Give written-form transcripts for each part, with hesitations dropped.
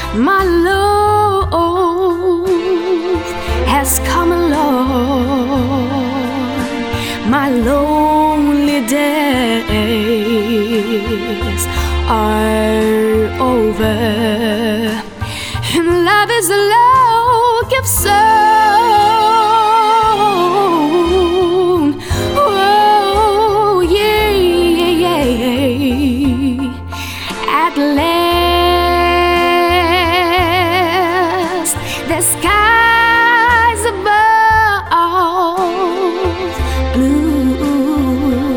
my love has come along. My lonely days are over, and love is a low gift sown. Oh yeah, yeah, yeah. At last, the skies above blue,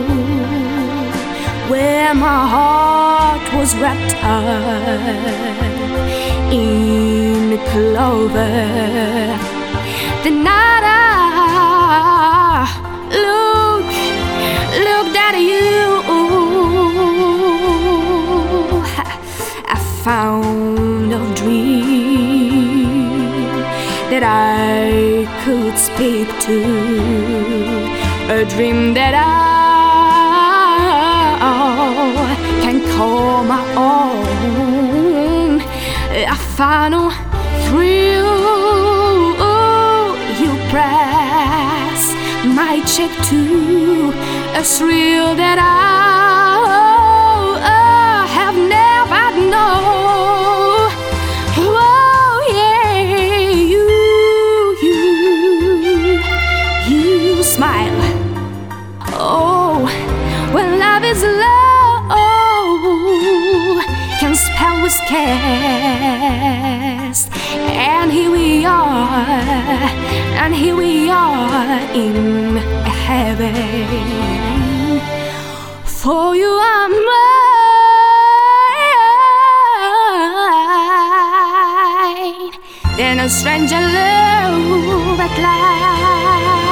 where my heart was wrapped up in clover. The night I looked at you, I found a dream that I could speak to, a dream that I can call my own. I found a thrill, you press my cheek to, a thrill that I have never known. Oh yeah, you smile. Oh, when love is low, can spell was cast, and here we are in heaven. For you are mine, then a stranger love at last.